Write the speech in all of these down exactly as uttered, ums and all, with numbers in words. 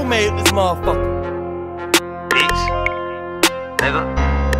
made this motherfucker. Bitch. Nigga.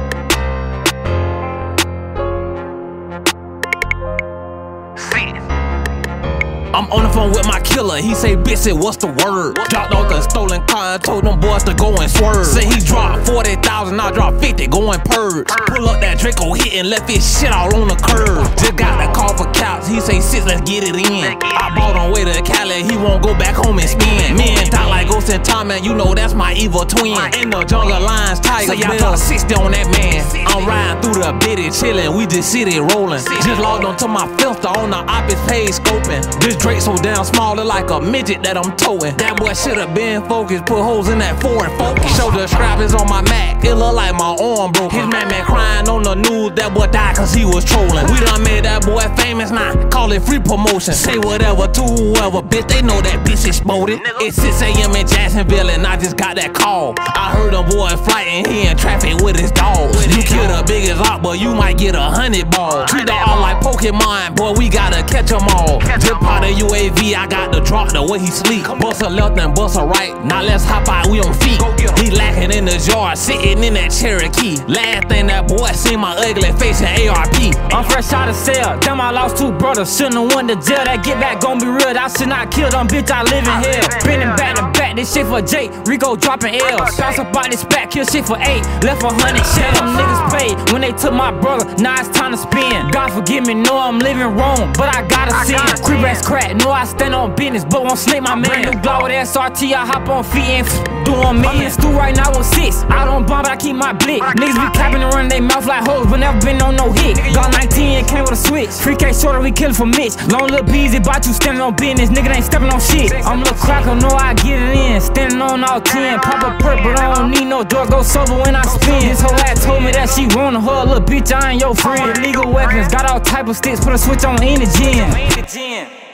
I'm on the phone with my killer, he say, bitch, what's the word? Dropped off the stolen car and told them boys to go and swerve. Say he dropped forty thousand, I dropped fifty, go and purge. Pull up that Draco hit and left his shit all on the curb. Just got the call for couch, he say, sis, let's get it in. I bought on way to Cali, he won't go back home and spin. Me and talk like Ghost and Tom, man, you know that's my evil twin. In the jungle lions, tiger, say I dropped sixty on that man. I'm riding through the bitty, chillin', we just city rolling. Just logged onto my filter on the opposite page scoping. This Drake so damn small, look like a midget that I'm towing. That boy should've been focused, put holes in that Ford Focus. Shoulder strap is on my Mac, it look like my arm broke. His man been crying on the news, that boy died cause he was trolling. We done made that boy famous now, call it free promotion. Say whatever to whoever, bitch, they know that bitch exploded. It's six A M in Jacksonville and I just got that call. I heard a boy flighting, he in traffic with his dog. You kill the biggest rock, but you might get a hundred ball. Treat the all like Pokemon, boy, we gotta catch them all. Just part of U A V, I got the drop the way he sleep. Bust a left and bust a right, now let's hop out, we on feet. He lacking in the jar, sitting in that Cherokee. Last thing that boy seen my ugly face in A R P. I'm fresh out of cell, damn I lost two brothers, shouldn't went to jail. That get back gon' be real, I should not kill them, bitch, I live in hell. Spinning back to back, this shit for Jake, Rico dropping L's. Bounce up out this back, kill shit for eight, left a hundred shell. Them niggas paid when they took my brother, now it's time to spin. God forgive me, know I'm living wrong, but I gotta sin. Creep ass crack, know I stand on business, but won't snake my man. Brand new glow with S R T, I hop on feet and doing me. I'm in stew right now with six, I don't bomb, but I keep my blick. Niggas be capping and running they mouth like hoes, but never been on no hit. Got nineteen and came with a switch, three K shorter, we killin' for Mitch. Long little beezy, bought you standing on business, nigga ain't stepping on shit. I'm a cracker, know I get it in, standing on all ten. Pop a perk, but I don't need no drug, go sober when I spin. This whole ass told me that she wanna her, little bitch, I ain't your friend. Illegal weapons, got all type of sticks, put a switch on in the gym.